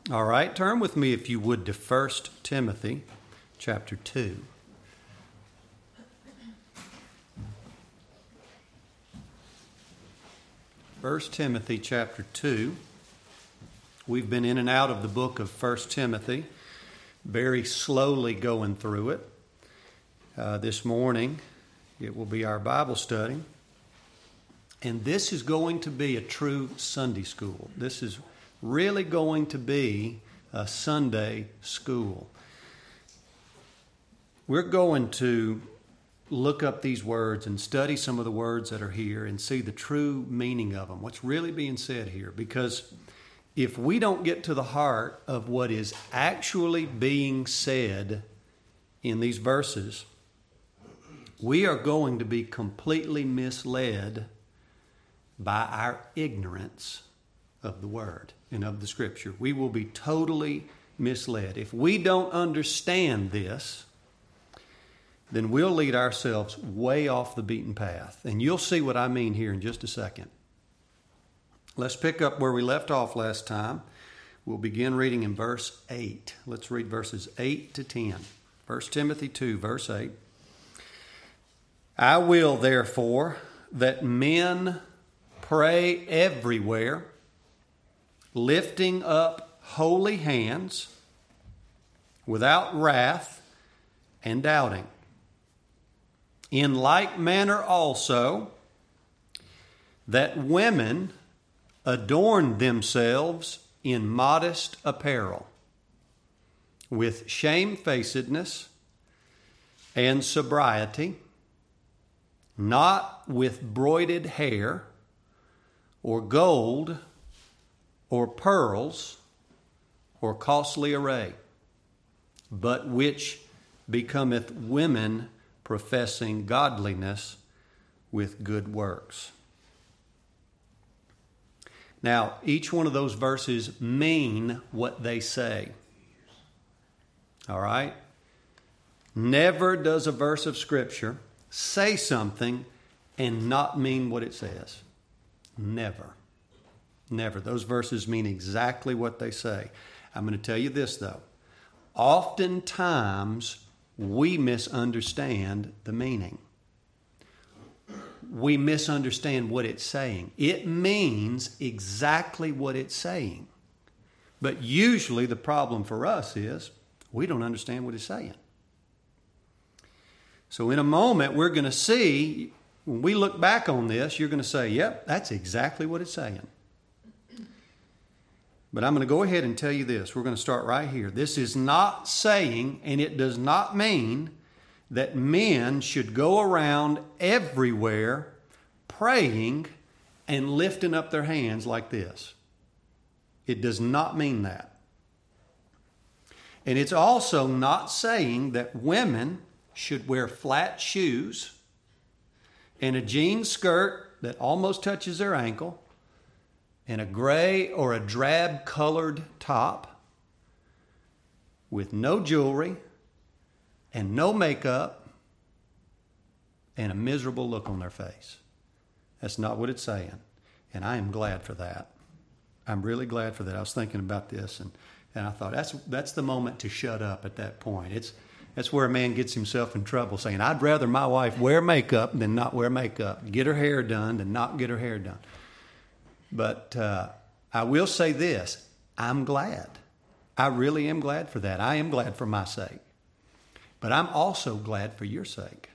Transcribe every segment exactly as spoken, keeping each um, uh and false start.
All right, turn with me, if you would, to First Timothy chapter two. First Timothy chapter two. We've been in and out of the book of First Timothy, very slowly going through it. Uh, this morning, it will be our Bible study. And this is going to be a true Sunday school. This is really going to be a Sunday school. We're going to look up these words and study some of the words that are here and see the true meaning of them, what's really being said here. Because if we don't get to the heart of what is actually being said in these verses, we are going to be completely misled by our ignorance of the Word and of the Scripture. We will be totally misled. If we don't understand this, then we'll lead ourselves way off the beaten path. And you'll see what I mean here in just a second. Let's pick up where we left off last time. We'll begin reading in verse eight. Let's read verses eight to ten. First Timothy two, verse eight. I will, therefore, that men pray everywhere, lifting up holy hands, without wrath and doubting. In like manner also, that women adorn themselves in modest apparel, with shamefacedness and sobriety, not with broided hair, or gold, or pearls, or costly array, but which becometh women professing godliness with good works. Now, each one of those verses mean what they say. All right? Never does a verse of Scripture say something and not mean what it says. Never. Never. Those verses mean exactly what they say. I'm going to tell you this, though. Oftentimes, we misunderstand the meaning. We misunderstand what it's saying. It means exactly what it's saying. But usually the problem for us is we don't understand what it's saying. So in a moment, we're going to see, when we look back on this, you're going to say, yep, that's exactly what it's saying. But I'm going to go ahead and tell you this. We're going to start right here. This is not saying, and it does not mean, that men should go around everywhere praying and lifting up their hands like this. It does not mean that. And it's also not saying that women should wear flat shoes and a jean skirt that almost touches their ankle and a gray or a drab colored top with no jewelry and no makeup and a miserable look on their face. That's not what it's saying. And I am glad for that. I'm really glad for that. I was thinking about this and, and I thought that's that's the moment to shut up at that point. It's That's where a man gets himself in trouble, saying, I'd rather my wife wear makeup than not wear makeup, get her hair done than not get her hair done. But uh, I will say this, I'm glad. I really am glad for that. I am glad for my sake. But I'm also glad for your sake.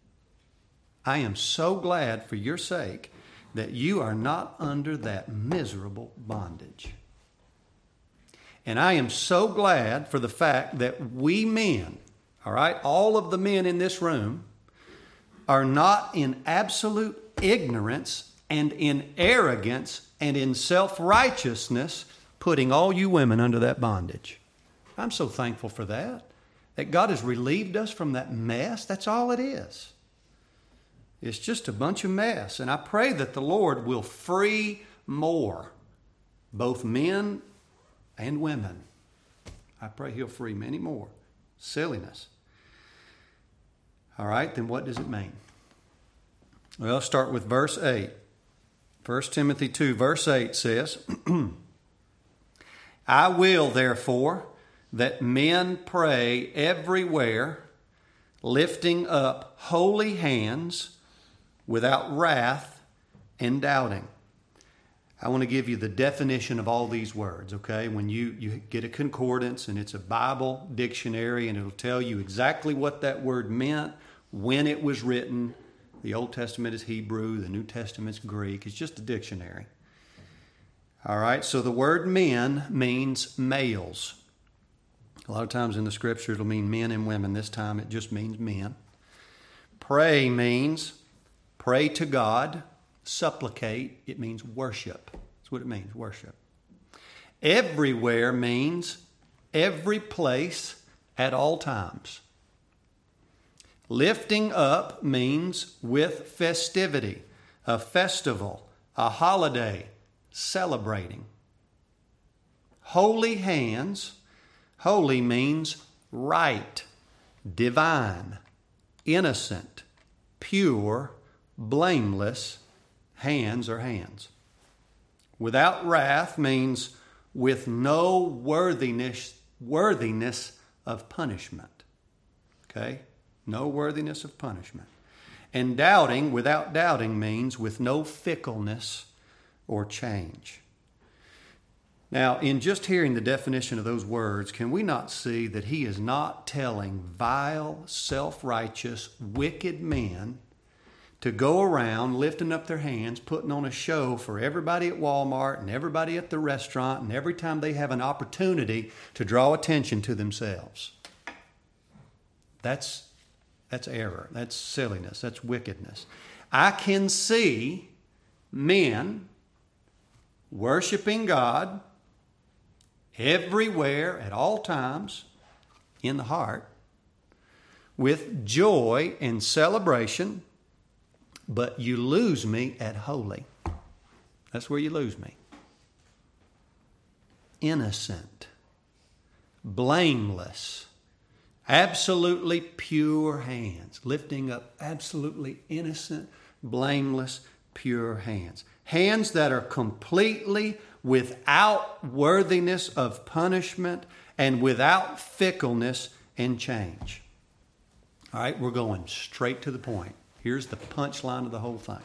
I am so glad for your sake that you are not under that miserable bondage. And I am so glad for the fact that we men, all right, all of the men in this room are not in absolute ignorance and in arrogance and in self-righteousness putting all you women under that bondage. I'm so thankful for that, that God has relieved us from that mess. That's all it is. It's just a bunch of mess. And I pray that the Lord will free more, both men and women. I pray He'll free many more. Silliness. All right, then what does it mean? Well, let's start with verse eight. First Timothy two, verse eight says, I will, therefore, that men pray everywhere, lifting up holy hands without wrath and doubting. I want to give you the definition of all these words, okay? When you, you get a concordance and it's a Bible dictionary and it'll tell you exactly what that word meant, when it was written. The Old Testament is Hebrew, the New Testament's Greek. It's just a dictionary. All right, so the word men means males. A lot of times in the scripture it'll mean men and women. This time it just means men. Pray means pray to God. Supplicate, it means worship. That's what it means, worship. Everywhere means every place at all times. Lifting up means with festivity, a festival, a holiday, celebrating. Holy hands, holy means right, divine, innocent, pure, blameless. Hands are hands. Without wrath means with no worthiness, worthiness of punishment. Okay? No worthiness of punishment. And doubting, without doubting, means with no fickleness or change. Now, in just hearing the definition of those words, can we not see that he is not telling vile, self-righteous, wicked men to go around lifting up their hands, putting on a show for everybody at Walmart and everybody at the restaurant and every time they have an opportunity to draw attention to themselves? That's, that's error. That's silliness. That's wickedness. I can see men worshiping God everywhere at all times in the heart with joy and celebration. But you lose me at holy. That's where you lose me. Innocent, blameless, absolutely pure hands. Lifting up absolutely innocent, blameless, pure hands. Hands that are completely without worthiness of punishment and without fickleness and change. All right, we're going straight to the point. Here's the punchline of the whole thing.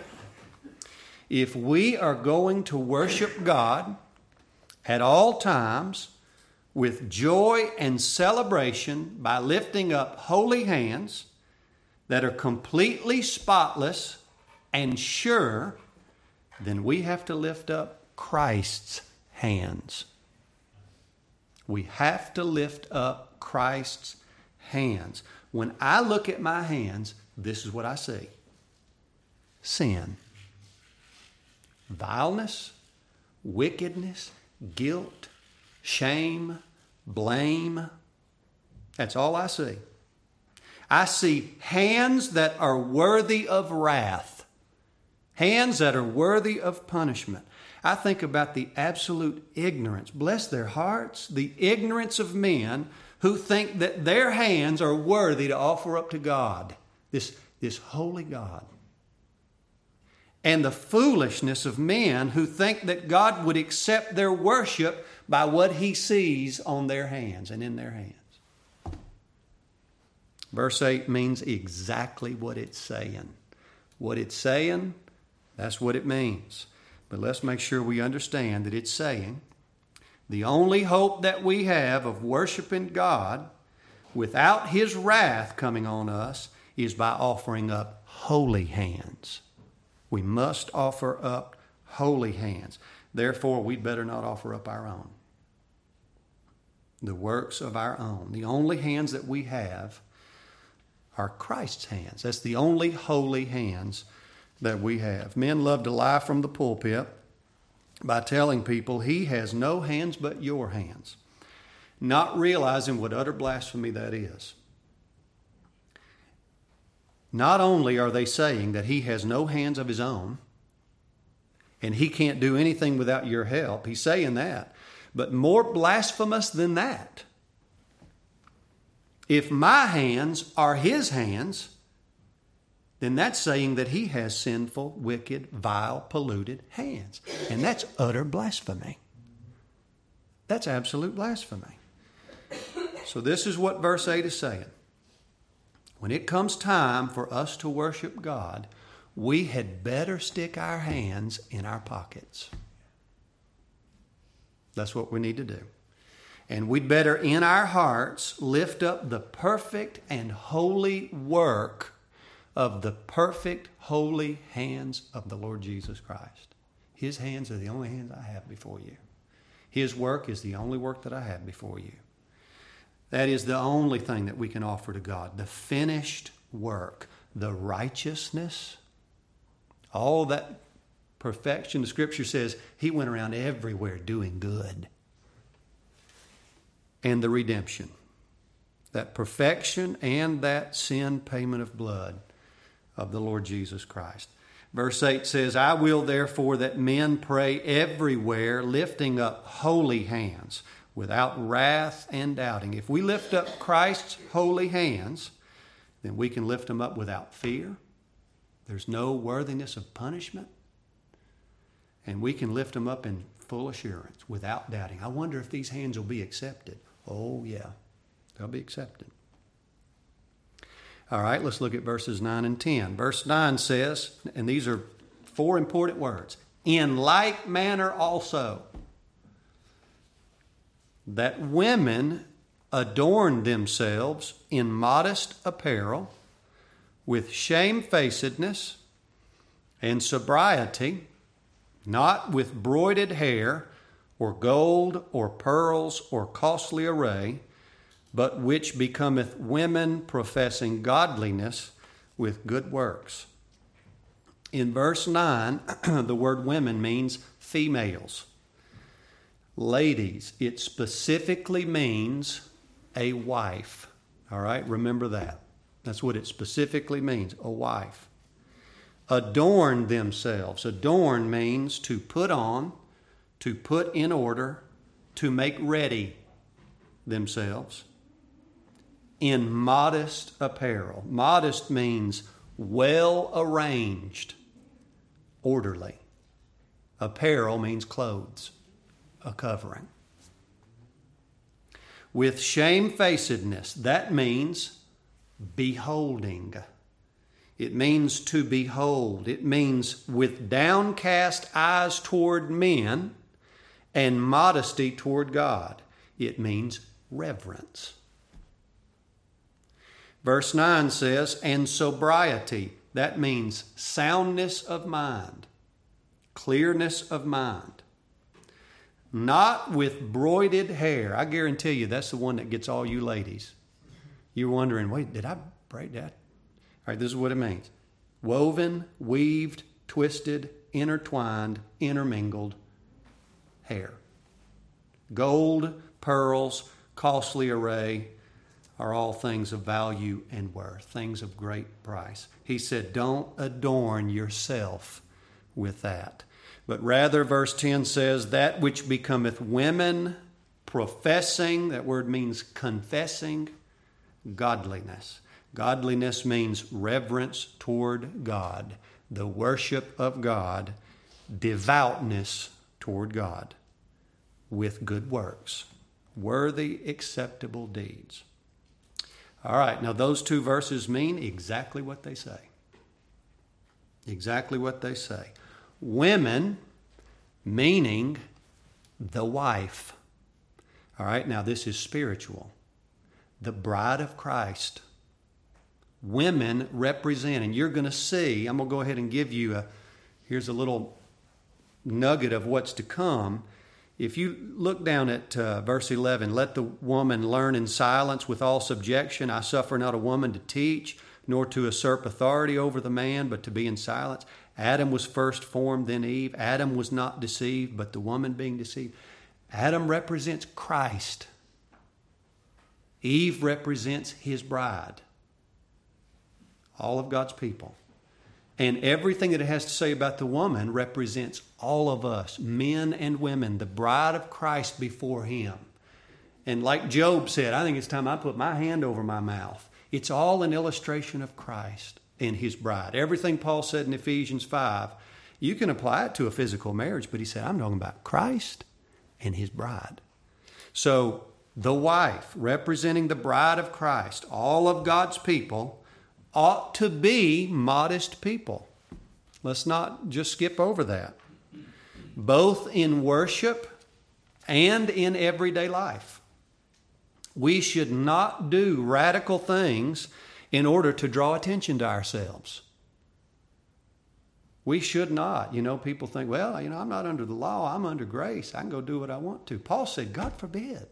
If we are going to worship God at all times with joy and celebration by lifting up holy hands that are completely spotless and sure, then we have to lift up Christ's hands. We have to lift up Christ's hands. When I look at my hands, this is what I see. Sin. Vileness, wickedness, guilt, shame, blame. That's all I see. I see hands that are worthy of wrath. Hands that are worthy of punishment. I think about the absolute ignorance, bless their hearts, the ignorance of men who think that their hands are worthy to offer up to God. This, this holy God. And the foolishness of men who think that God would accept their worship by what he sees on their hands and in their hands. Verse eight means exactly what it's saying. What it's saying, that's what it means. But let's make sure we understand that it's saying the only hope that we have of worshiping God without his wrath coming on us is by offering up holy hands. We must offer up holy hands. Therefore, we'd better not offer up our own. The works of our own. The only hands that we have are Christ's hands. That's the only holy hands that we have. Men love to lie from the pulpit by telling people he has no hands but your hands, not realizing what utter blasphemy that is. Not only are they saying that he has no hands of his own and he can't do anything without your help, he's saying that, but more blasphemous than that. If my hands are his hands, then that's saying that he has sinful, wicked, vile, polluted hands. And that's utter blasphemy. That's absolute blasphemy. So this is what verse eight is saying. When it comes time for us to worship God, we had better stick our hands in our pockets. That's what we need to do. And we'd better in our hearts lift up the perfect and holy work of the perfect holy hands of the Lord Jesus Christ. His hands are the only hands I have before you. His work is the only work that I have before you. That is the only thing that we can offer to God. The finished work, the righteousness, all that perfection. The Scripture says He went around everywhere doing good. And the redemption. That perfection and that sin payment of blood of the Lord Jesus Christ. Verse eight says, I will therefore that men pray everywhere, lifting up holy hands, without wrath and doubting. If we lift up Christ's holy hands, then we can lift them up without fear. There's no worthiness of punishment. And we can lift them up in full assurance, without doubting. I wonder if these hands will be accepted. Oh, yeah, they'll be accepted. All right, let's look at verses nine and ten. Verse nine says, and these are four important words, in like manner also, that women adorn themselves in modest apparel, with shamefacedness and sobriety, not with broided hair, or gold, or pearls, or costly array, but which becometh women professing godliness with good works. In verse nine, the word women means females. Ladies, it specifically means a wife. All right, remember that. That's what it specifically means, a wife. Adorn themselves. Adorn means to put on, to put in order, to make ready themselves in modest apparel. Modest means well arranged, orderly. Apparel means clothes, a covering. With shamefacedness, that means beholding. It means to behold. It means with downcast eyes toward men and modesty toward God. It means reverence. Verse nine says, and sobriety. That means soundness of mind, clearness of mind. Not with broided hair. I guarantee you that's the one that gets all you ladies. You're wondering, wait, did I braid that? All right, this is what it means. Woven, weaved, twisted, intertwined, intermingled hair. Gold, pearls, costly array are all things of value and worth, things of great price. He said, don't adorn yourself with that. But rather, verse ten says, that which becometh women professing, that word means confessing, godliness. Godliness means reverence toward God, the worship of God, devoutness toward God, with good works, worthy, acceptable deeds. All right, now those two verses mean exactly what they say. Exactly what they say. Women, meaning the wife. All right, now this is spiritual. The bride of Christ. Women represent, and you're going to see, I'm going to go ahead and give you a, here's a little nugget of what's to come. If you look down at uh, verse eleven, let the woman learn in silence with all subjection. I suffer not a woman to teach, nor to usurp authority over the man, but to be in silence. Adam was first formed, then Eve. Adam was not deceived, but the woman being deceived. Adam represents Christ. Eve represents his bride. All of God's people. And everything that it has to say about the woman represents all of us, men and women, the bride of Christ before him. And like Job said, I think it's time I put my hand over my mouth. It's all an illustration of Christ and his bride. Everything Paul said in Ephesians five, you can apply it to a physical marriage, but he said, I'm talking about Christ and his bride. So the wife, representing the bride of Christ, all of God's people, ought to be modest people. Let's not just skip over that. Both in worship and in everyday life. We should not do radical things in order to draw attention to ourselves. We should not. You know, people think, well, you know, I'm not under the law. I'm under grace. I can go do what I want to. Paul said, God forbid.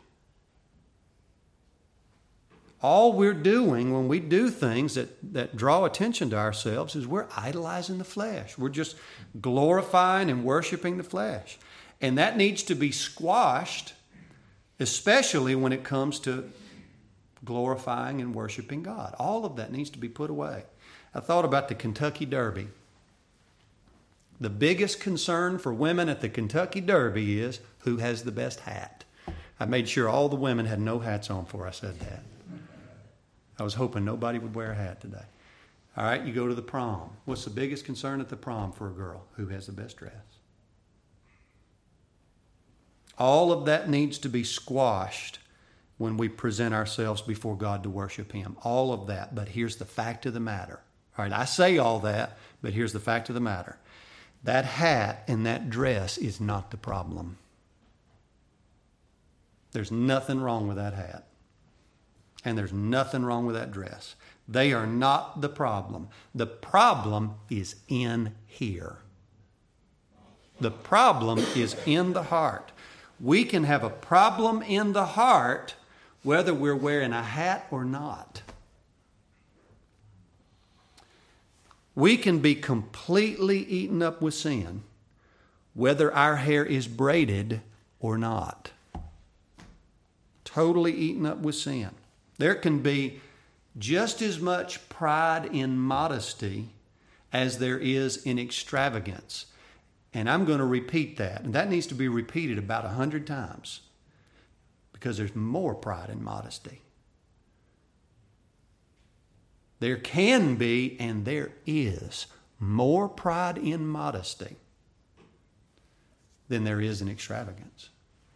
All we're doing when we do things that, that draw attention to ourselves is we're idolizing the flesh. We're just glorifying and worshiping the flesh. And that needs to be squashed, especially when it comes to glorifying and worshiping God. All of that needs to be put away. I thought about the Kentucky Derby. The biggest concern for women at the Kentucky Derby is who has the best hat. I made sure all the women had no hats on before I said that. I was hoping nobody would wear a hat today. All right, you go to the prom. What's the biggest concern at the prom for a girl? Who has the best dress? All of that needs to be squashed when we present ourselves before God to worship Him. All of that. But here's the fact of the matter. All right, I say all that, but here's the fact of the matter. That hat and that dress is not the problem. There's nothing wrong with that hat. And there's nothing wrong with that dress. They are not the problem. The problem is in here. The problem is in the heart. We can have a problem in the heart whether we're wearing a hat or not. We can be completely eaten up with sin whether our hair is braided or not. Totally eaten up with sin. There can be just as much pride in modesty as there is in extravagance. And I'm going to repeat that. And that needs to be repeated about a hundred times because there's more pride in modesty. There can be, and there is, more pride in modesty than there is in extravagance.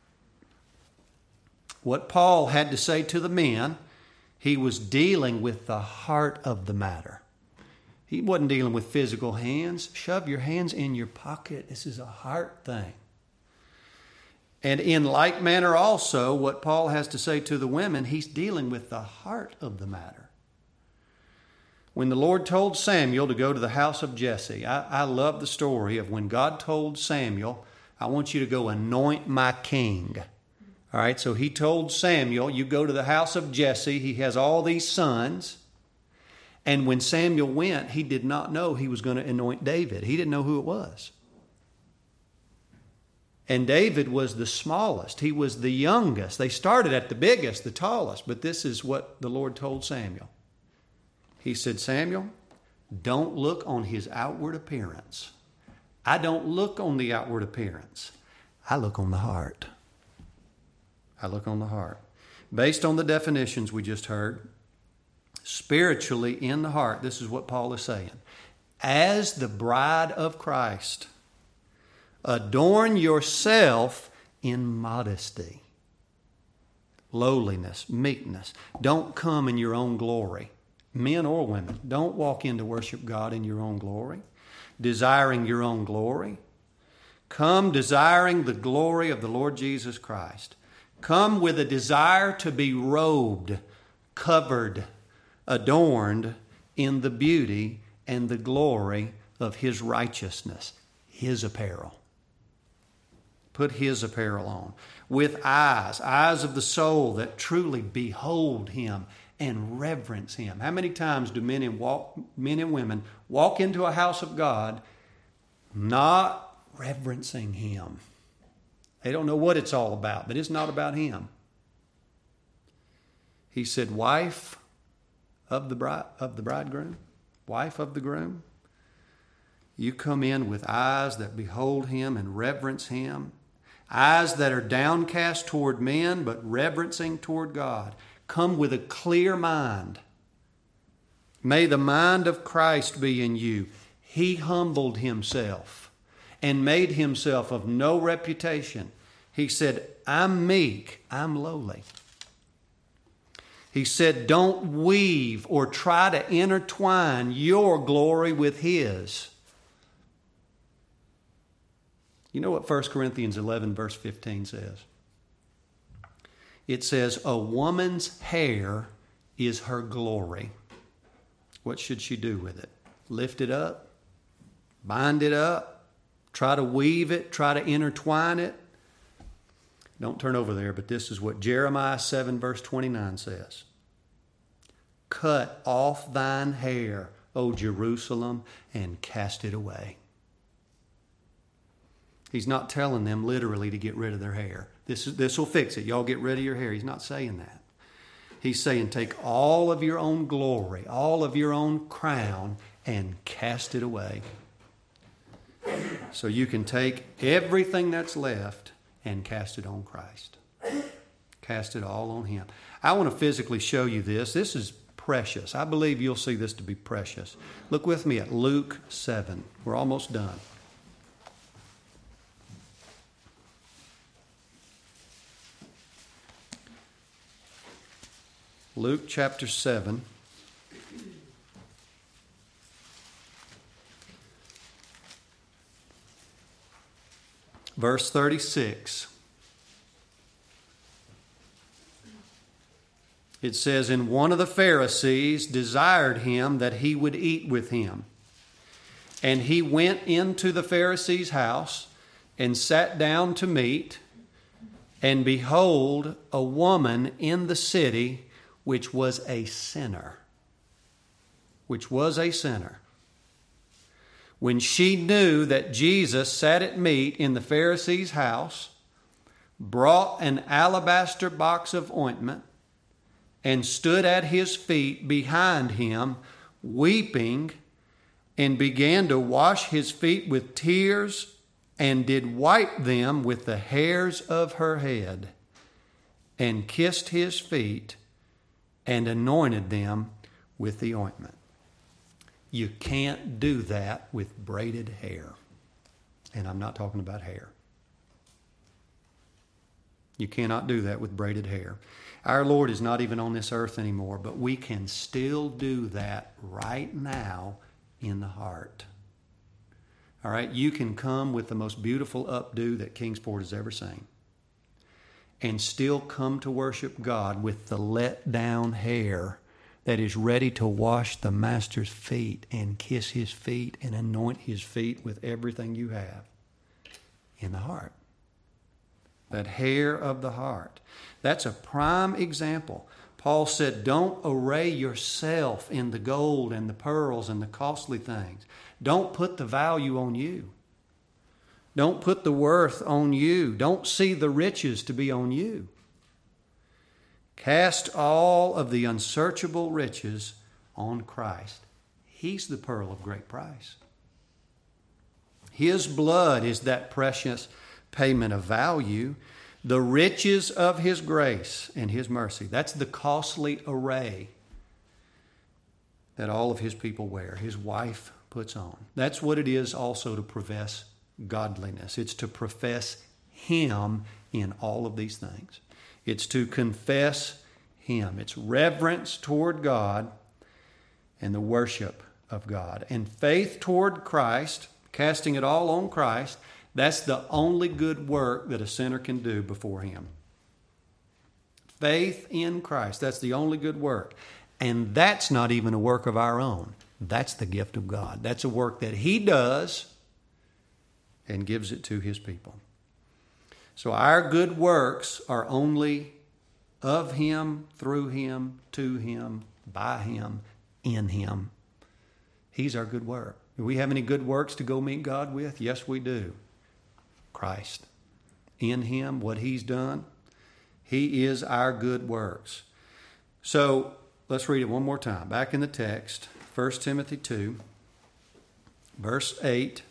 What Paul had to say to the men, he was dealing with the heart of the matter. He wasn't dealing with physical hands. Shove your hands in your pocket. This is a heart thing. And in like manner also, what Paul has to say to the women, he's dealing with the heart of the matter. When the Lord told Samuel to go to the house of Jesse, I, I love the story of when God told Samuel, I want you to go anoint my king. All right, so he told Samuel, you go to the house of Jesse. He has all these sons. And when Samuel went, he did not know he was going to anoint David. He didn't know who it was. And David was the smallest. He was the youngest. They started at the biggest, the tallest. But this is what the Lord told Samuel. He said, Samuel, don't look on his outward appearance. I don't look on the outward appearance. I look on the heart. I look on the heart. Based on the definitions we just heard, spiritually in the heart, this is what Paul is saying. As the bride of Christ, adorn yourself in modesty, lowliness, meekness. Don't come in your own glory. Men or women, don't walk in to worship God in your own glory, desiring your own glory. Come desiring the glory of the Lord Jesus Christ. Come with a desire to be robed, covered, adorned in the beauty and the glory of His righteousness, His apparel. Put His apparel on. With eyes, eyes of the soul that truly behold Him and reverence Him. How many times do men and, walk, men and women walk into a house of God not reverencing Him? They don't know what it's all about, but it's not about Him. He said, wife of the bride, of the bridegroom, wife of the groom, you come in with eyes that behold Him and reverence Him, eyes that are downcast toward men but reverencing toward God. Come with a clear mind. May the mind of Christ be in you. He humbled Himself and made Himself of no reputation. He said, I'm meek, I'm lowly. He said, don't weave or try to intertwine your glory with His. You know what First Corinthians eleven verse fifteen says? It says, a woman's hair is her glory. What should she do with it? Lift it up? Bind it up? Try to weave it? Try to intertwine it? Don't turn over there, but this is what Jeremiah seven verse twenty-nine says. Cut off thine hair, O Jerusalem, and cast it away. He's not telling them literally to get rid of their hair. This is, this will fix it. Y'all get rid of your hair. He's not saying that. He's saying take all of your own glory, all of your own crown, and cast it away. So you can take everything that's left and cast it on Christ. Cast it all on Him. I want to physically show you this. This is precious. I believe you'll see this to be precious. Look with me at Luke seven. We're almost done. Luke chapter seven. Verse thirty-six. It says, and one of the Pharisees desired him that he would eat with him. And he went into the Pharisee's house and sat down to meat. And behold, a woman in the city which was a sinner. Which was a sinner. When she knew that Jesus sat at meat in the Pharisee's house, brought an alabaster box of ointment, and stood at his feet behind him, weeping, and began to wash his feet with tears, and did wipe them with the hairs of her head, and kissed his feet, and anointed them with the ointment. You can't do that with braided hair. And I'm not talking about hair. You cannot do that with braided hair. Our Lord is not even on this earth anymore, but we can still do that right now in the heart. All right, you can come with the most beautiful updo that Kingsport has ever seen and still come to worship God with the let down hair that is ready to wash the Master's feet and kiss His feet and anoint His feet with everything you have in the heart. That hair of the heart. That's a prime example. Paul said, don't array yourself in the gold and the pearls and the costly things. Don't put the value on you. Don't put the worth on you. Don't see the riches to be on you. Cast all of the unsearchable riches on Christ. He's the pearl of great price. His blood is that precious payment of value. The riches of His grace and His mercy. That's the costly array that all of His people wear. His wife puts on. That's what it is also to profess godliness. It's to profess Him in all of these things. It's to confess Him. It's reverence toward God and the worship of God. And faith toward Christ, casting it all on Christ, that's the only good work that a sinner can do before Him. Faith in Christ, that's the only good work. And that's not even a work of our own. That's the gift of God. That's a work that He does and gives it to His people. So our good works are only of Him, through Him, to Him, by Him, in Him. He's our good work. Do we have any good works to go meet God with? Yes, we do. Christ. In Him, what He's done, He is our good works. So let's read it one more time. Back in the text, First Timothy two, verse eight.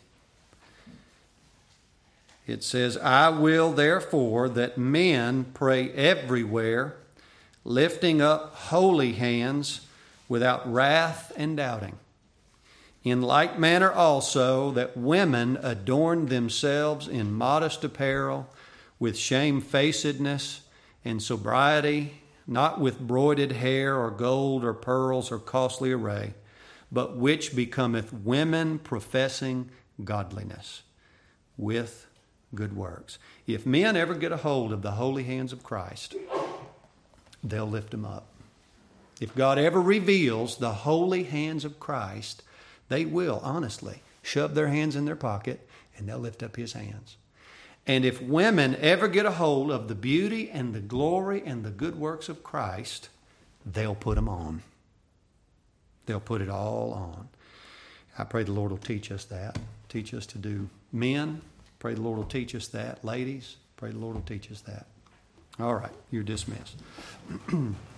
It says, I will therefore that men pray everywhere, lifting up holy hands without wrath and doubting. In like manner also that women adorn themselves in modest apparel, with shamefacedness and sobriety, not with broided hair or gold or pearls or costly array, but which becometh women professing godliness with good works. If men ever get a hold of the holy hands of Christ, they'll lift them up. If God ever reveals the holy hands of Christ, they will, honestly, shove their hands in their pocket and they'll lift up his hands. And if women ever get a hold of the beauty and the glory and the good works of Christ, they'll put them on. They'll put it all on. I pray the Lord will teach us that. Teach us to do. Men, pray the Lord will teach us that. Ladies, pray the Lord will teach us that. All right, you're dismissed.